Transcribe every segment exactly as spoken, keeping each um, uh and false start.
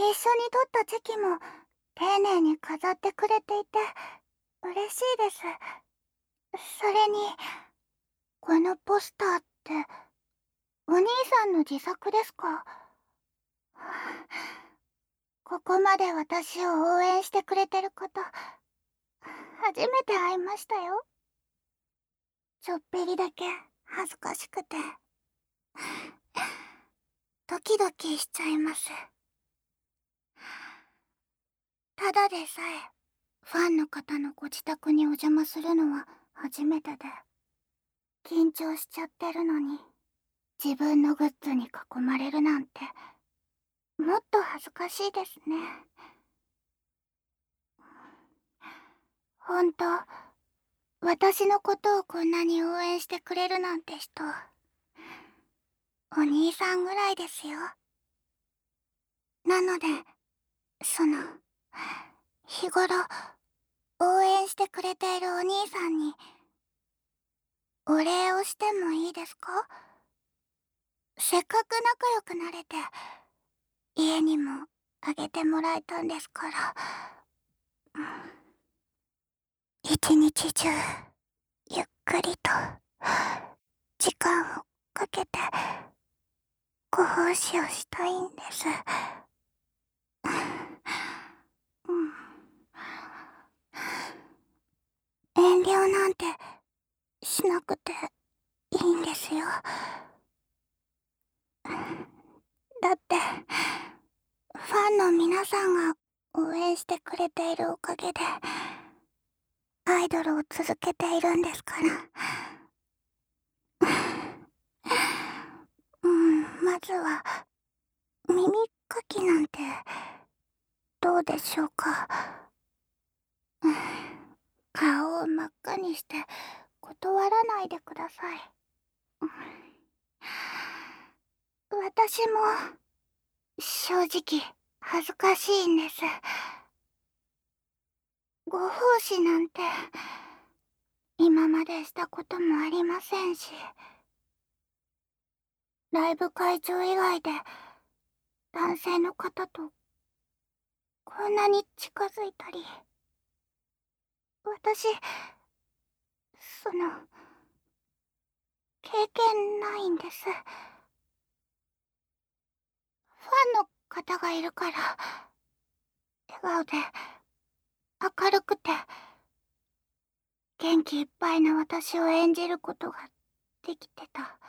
一緒に撮ったチェキも丁寧に飾ってくれていて嬉しいです。それに、このポスターってお兄さんの自作ですか？ここまで私を応援してくれてること、初めて会いましたよ。ちょっぴりだけ恥ずかしくて、ドキドキしちゃいます。ただでさえ、ファンの方のご自宅にお邪魔するのは初めてで、緊張しちゃってるのに、自分のグッズに囲まれるなんて、もっと恥ずかしいですね。ほんと、私のことをこんなに応援してくれるなんて人、お兄さんぐらいですよ。なので、その、日頃、応援してくれているお兄さんに、お礼をしてもいいですか？せっかく仲良くなれて、家にもあげてもらえたんですから、うん、一日中、ゆっくりと、時間をかけて、ご奉仕をしたいんです。うん、遠慮なんてしなくていいんですよ。だって、ファンの皆さんが応援してくれているおかげで、アイドルを続けているんですから。うん、まずは、耳かきなんて、どうでしょうか。うん、顔を真っ赤にして断らないでください。うん、私も正直恥ずかしいんです。ご奉仕なんて今までしたこともありませんし、ライブ会場以外で男性の方とこんなに近づいたり、私、その、経験ないんです。ファンの方がいるから、笑顔で、明るくて、元気いっぱいな私を演じることができてた。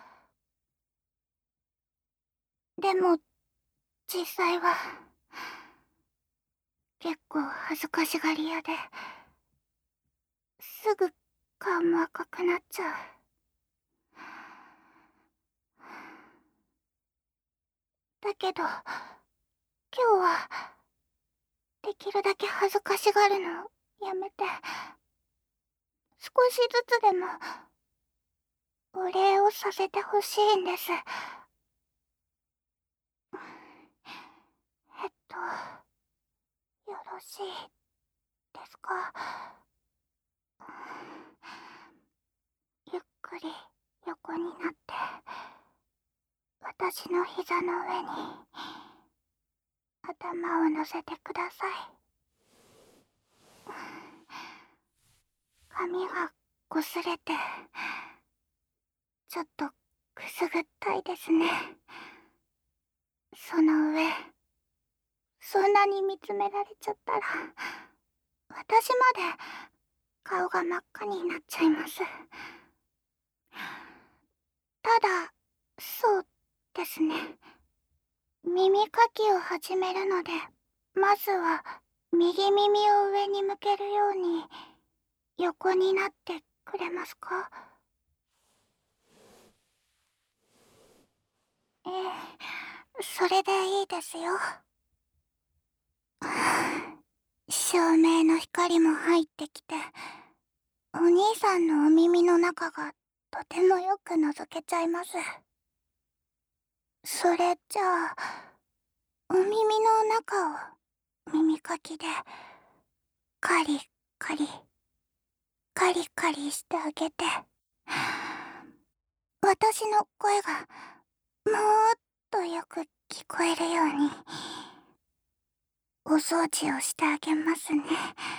でも、実際は、結構恥ずかしがり屋で、すぐ顔も赤くなっちゃう。だけど、今日は、できるだけ恥ずかしがるのやめて、少しずつでも、お礼をさせてほしいんです。えっと、よろしいですか？ゆっくり横になって、私の膝の上に、頭を乗せてください。髪が擦れて、ちょっとくすぐったいですね。その上、そんなに見つめられちゃったら、私まで顔が真っ赤になっちゃいます。ただ、そうですね。耳かきを始めるので、まずは右耳を上に向けるように横になってくれますか？ええ、それでいいですよ。照明の光も入ってきて、お兄さんのお耳の中がとてもよく覗けちゃいます。それじゃあ、お耳の中を耳かきでカリカリカリカリしてあげて、私の声がもっとよく聞こえるようにお掃除をしてあげますね。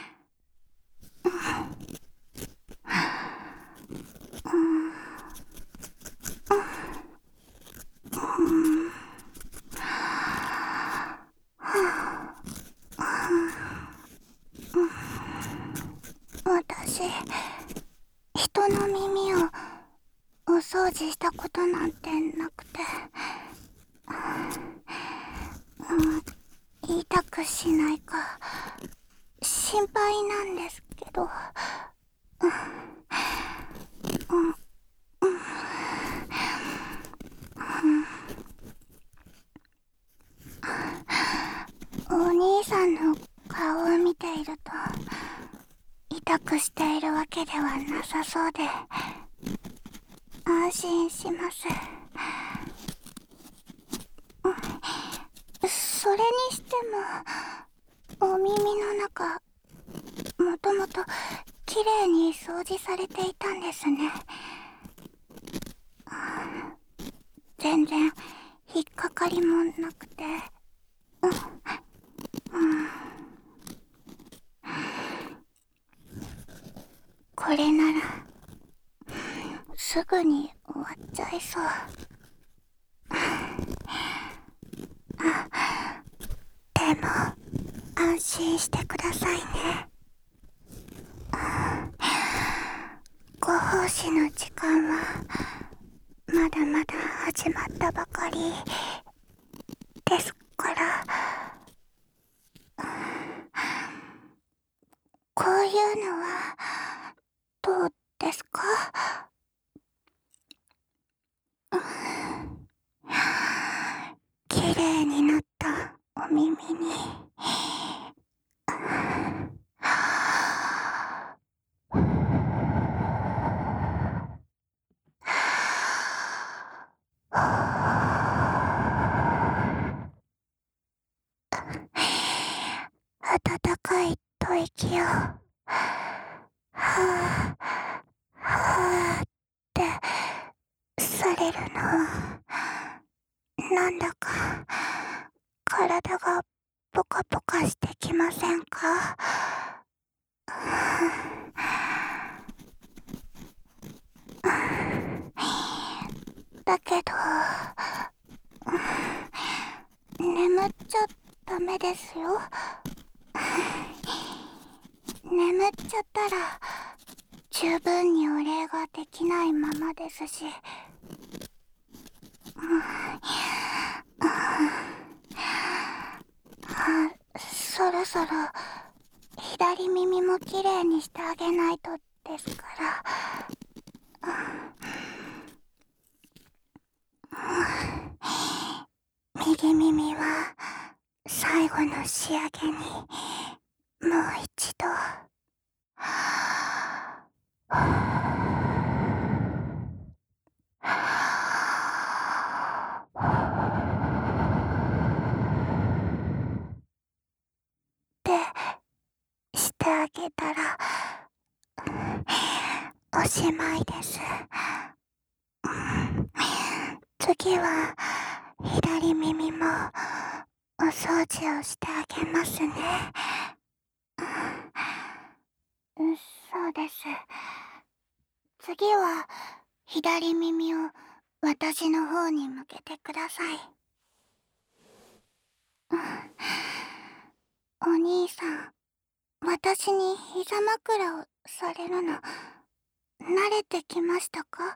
私、人の耳をお掃除したことなんてなくて、うん、痛くしないか心配なんですけど、うんうんお兄さんの顔を見ていると痛くしているわけではなさそうで安心します。それにしてもお耳の中もともときれいに掃除されていたんですね。全然引っかかりもなくて、うん、うん、これならすぐに終わっちゃいそう。でも安心してくださいね。ご奉仕の時間はまだまだ始まったばかりですから、こういうのはどうですか？きれいになったお耳に温かい吐息をはぁはぁってされるの、なんだか体がポカポカしてきませんか？だけど眠っちゃダメですよ。眠っちゃったら十分にお礼ができないままですし、そろそろ左耳もきれいにしてあげないとですから。右耳は最後の仕上げにもう一度。でしてあげたらおしまいです。次は左耳もお掃除をしてあげますね。うん、そうです。次は左耳を私の方に向けてください。お兄さん、私に膝枕をされるの慣れてきましたか？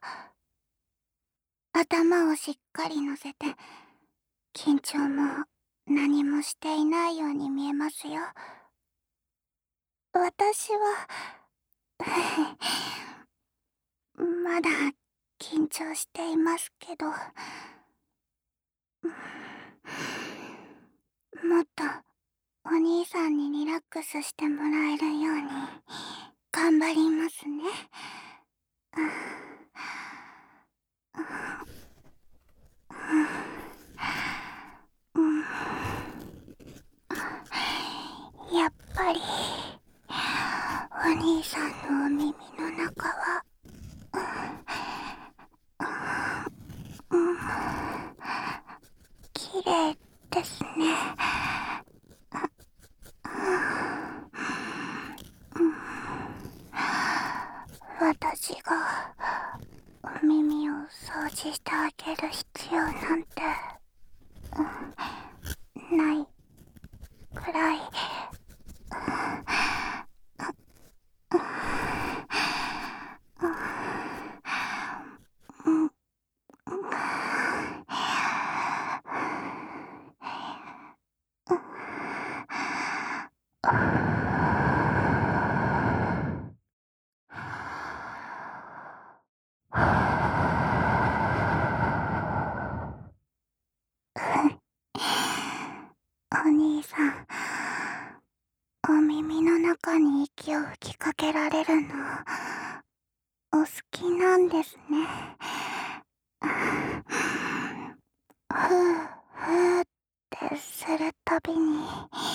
頭をしっかり乗せて緊張も何もしていないように見えますよ。私はまだ緊張していますけど、もっとお兄さんにリラックスしてもらえるように頑張りますね。やっぱりお兄さんのお耳の中は綺麗ですね。 私が耳を掃除してあげる必要なんて、うん、ないくらい、うん、うん、お兄さん、お耳の中に息を吹きかけられるのお好きなんですね。ふうふうってするたびに、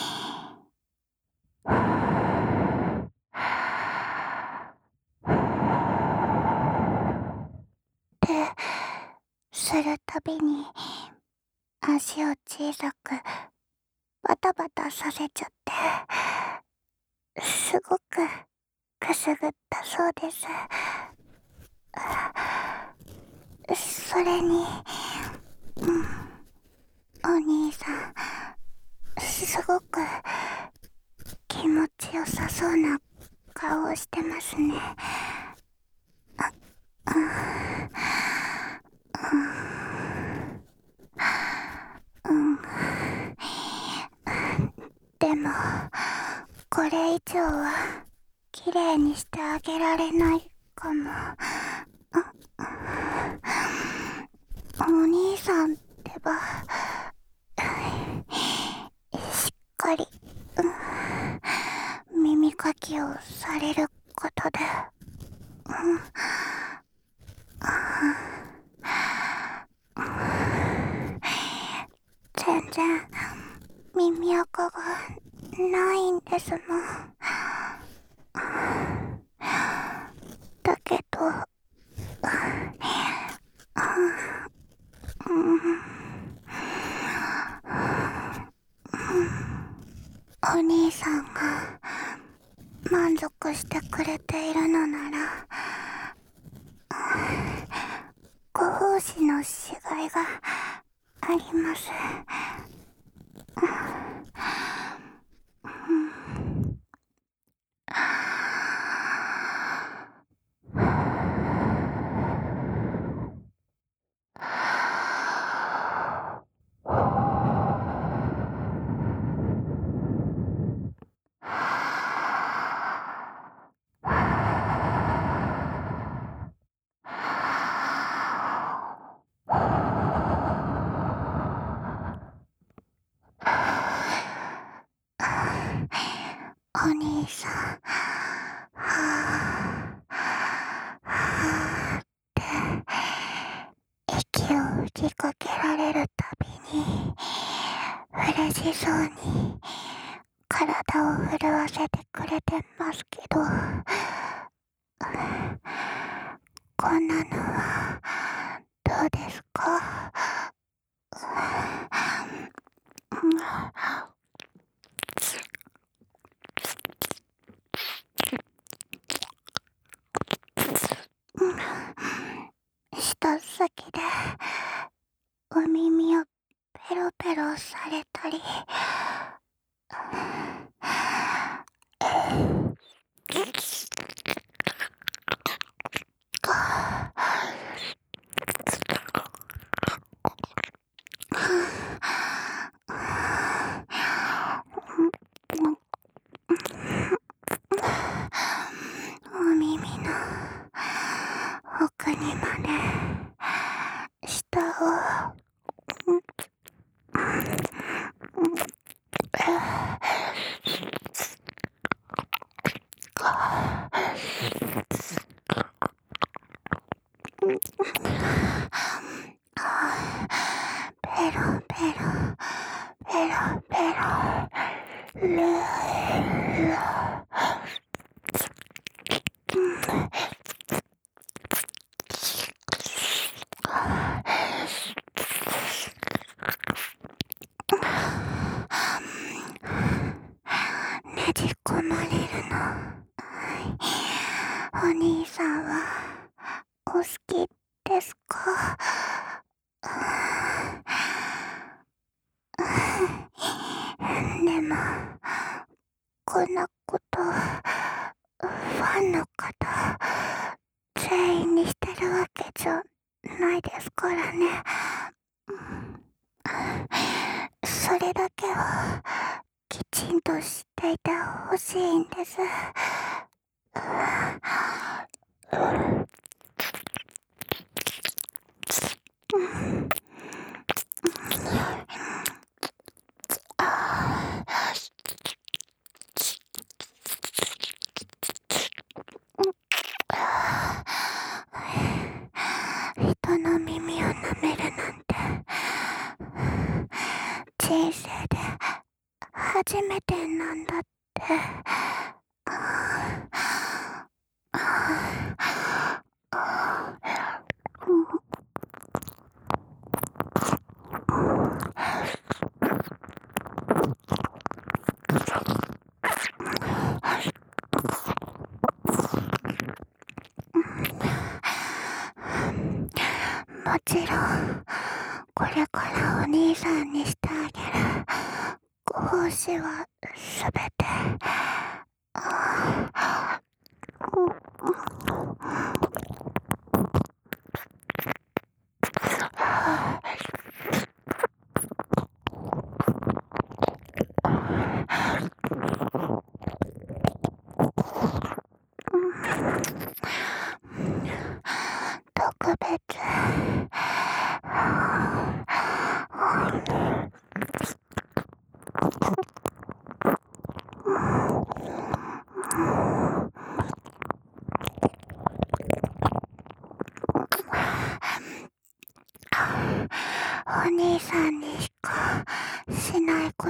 ってするたびに足を小さくバタバタさせちゃってすごくくすぐったそうです。それに、うん、お兄さんすごく気持ちよさそうな顔をしてますね。あ、うん、うん、でもこれ以上はきれいにしてあげられないかも。お兄さんってばしっかり、うん、耳かきをされることで、うん、全然耳垢がないんですもん。だけど、うん、お兄さんが満足してくれているのなら、ご奉仕のしがいがあります。お兄さん、はぁ、はぁって息を吹きかけられるたびに嬉しそうに体を震わせてくれてますけど、こんなのはどうですか？うん、舌先でお耳をペロペロされたり、お耳の奥にまで舌を、ペロペロペロペロルーねじ込まれるのお兄さんはお好きですか？でもこんなことファンの方全員にしてるわけじゃないですからね。それだけはきちんと知っていてほしいんです。人の耳を舐めるなんて人生で初めてなんだって。もちろんこれからお兄さんにしてあげる奉仕はすべて特別。お兄さんにしかしないこ